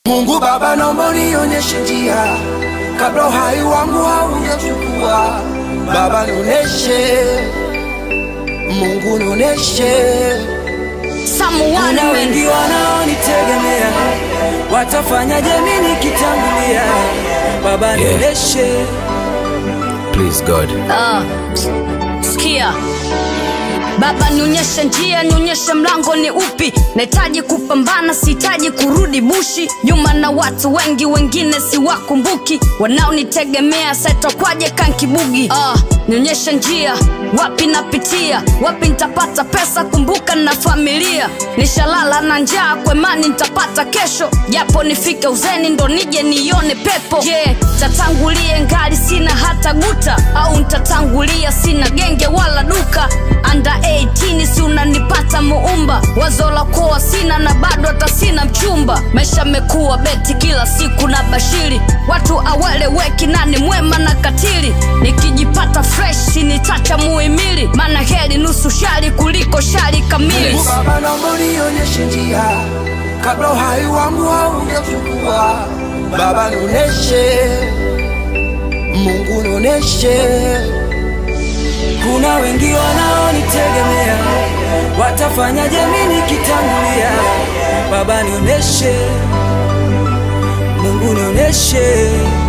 Mungu Baba naomba nionyeshe njia kabla uhai wangu haujachukua. Baba nionyeshe, Mungu nionyeshe. Kuna wengi wanaonitegemea, watafanyaje mimi nikitangulia? Baba nionyeshe. Please God. Sikia Baba nionyeshe njia, nionyeshe mlango ni upi. Nahitaji kupambana, sihitaji kurudi bushi. Nyuma na watu wengi, wengine siwakumbuki. Wanaonitegemea sasa kwaje kankibugi. Nionyeshe njia, wapi napitia, wapi nitapata pesa, kumbuka na familia. Nishalala na njaa, kwa imani nitapata kesho. Japo nifike uzeni ndo nije nione pepo. Tatangulie ngali sina hata guta, au nitatangulia sina genge wala duka. Under 18 si unanipata muumba. Wazo la kuwa sina na bado hata sina mchumba. Maisha mekuwa beti kila siku na bashiri. Watu aweleweki nani mwema na katili. Nikijipata fresh nitacha muhimili. Maana heri nusu shari kuliko shari kamili. Mungu Baba naomba nionyeshe njia kabla uhai wangu haujachukua. Baba nionyeshe, Mungu nionyeshe. Kuna wengi wanaonitegemea, watafanyaje mimi nikitangulia? Baba nionyeshe, Mungu nionyeshe.